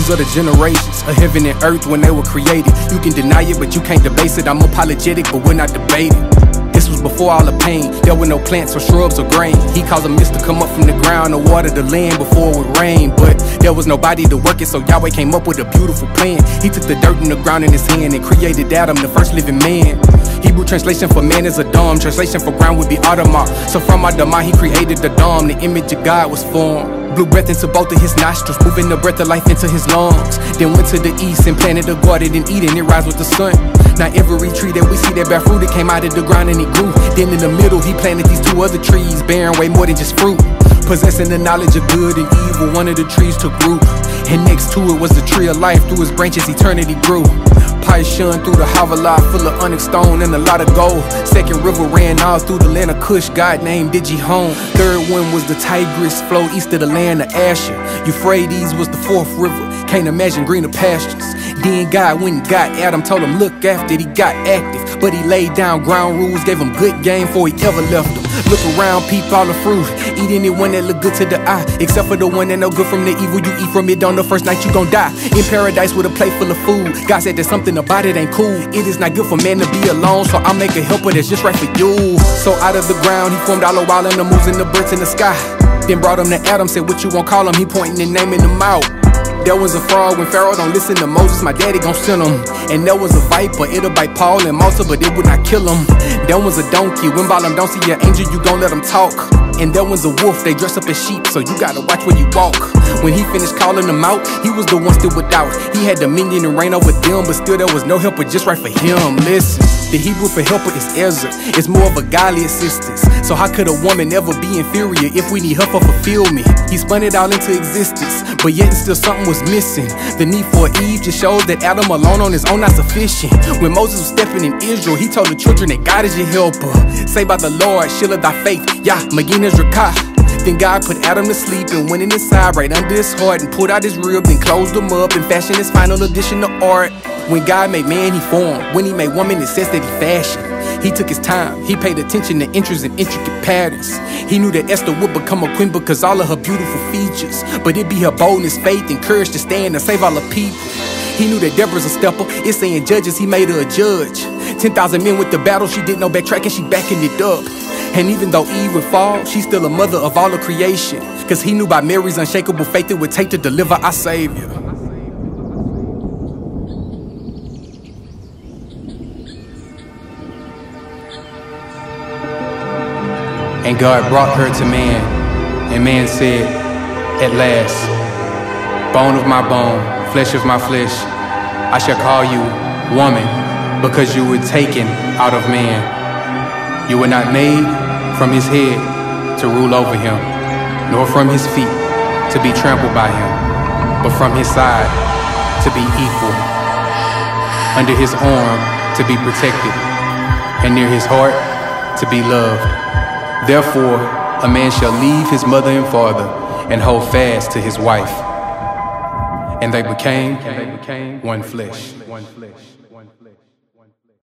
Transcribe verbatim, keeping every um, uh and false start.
of the generations of heaven and earth when they were created. You can deny it, but you can't debase it. I'm apologetic, but we're not debating. This was before all the pain. There were no plants or shrubs or grain. He caused a mist to come up from the ground to water the land before it would rain. But there was nobody to work it, so Yahweh came up with a beautiful plan. He took the dirt in the ground in his hand and created Adam, the first living man. Hebrew translation for man is Adam. Translation for ground would be Adamah. So from Adamah he created the Dom. The image of God was formed. Blew breath into both of his nostrils, moving the breath of life into his lungs. Then went to the east and planted a garden in Eden. It rise with the sun. Now every tree that we see that bear fruit, it came out of the ground and it grew. Then in the middle he planted these two other trees, bearing way more than just fruit. Possessing the knowledge of good and evil, one of the trees took root. And next to it was the tree of life, through his branches eternity grew. Pious shone through the Havilah, full of onyx stone and a lot of gold. Second river ran all through the land of Cush, God named Digihon. Third one was the Tigris, flowed east of the land of Asher. Euphrates was the fourth river, can't imagine greener pastures. Then God went and got Adam, told him look after it, he got active. But he laid down ground rules, gave him good game before he ever left him. Look around, peep all the fruit, eat anyone that look good to the eye, except for the one that no good from the evil you eat from it. On the first night you gon' die, in paradise with a plate full of food. God said there's something about it ain't cool. It is not good for man to be alone, so I'll make a helper that's just right for you. So out of the ground he formed all the wild animals and the birds in the sky. Then brought him to Adam, said what you gon' call him, he pointing and naming them out. There was a frog when Pharaoh don't listen to Moses, my daddy gon' send him. And there was a viper, it'll bite Paul and Malta, but it would not kill him. There was a donkey, when Balaam don't see your angel, you gon' let him talk. And there was a wolf, they dress up as sheep, so you gotta watch where you walk. When he finished calling them out, he was the one still without. He had dominion and reign over them, but still there was no helper just right for him. Listen, the Hebrew for helper is Ezra. It's more of a godly assistance. So how could a woman ever be inferior if we need her for fulfillment? He spun it all into existence, but yet still something was missing. The need for Eve just shows that Adam alone on his own not sufficient. When Moses was stepping in Israel, he told the children that God is your helper. Say by the Lord, shield of thy faith, Yah, Magina's Rakah. Then God put Adam to sleep and went in his side right under his heart and pulled out his rib, then closed him up and fashioned his final edition of art. When God made man, he formed. When he made woman, it says that he fashioned. He took his time, he paid attention to interests and intricate patterns. He knew that Esther would become a queen because all of her beautiful features. But it'd be her boldness, faith, and courage to stand and save all the people. He knew that Deborah's a stepper, it's saying judges, he made her a judge. ten thousand men with the battle, she did no backtracking, she backing it up. And even though Eve would fall, she's still a mother of all of creation. Cause he knew by Mary's unshakable faith it would take to deliver our Savior. And God brought her to man, and man said, at last, bone of my bone, flesh of my flesh, I shall call you woman, because you were taken out of man. You were not made from his head to rule over him, nor from his feet to be trampled by him, but from his side to be equal, under his arm to be protected, and near his heart to be loved. Therefore, a man shall leave his mother and father and hold fast to his wife. And they became, and they became one flesh. One flesh.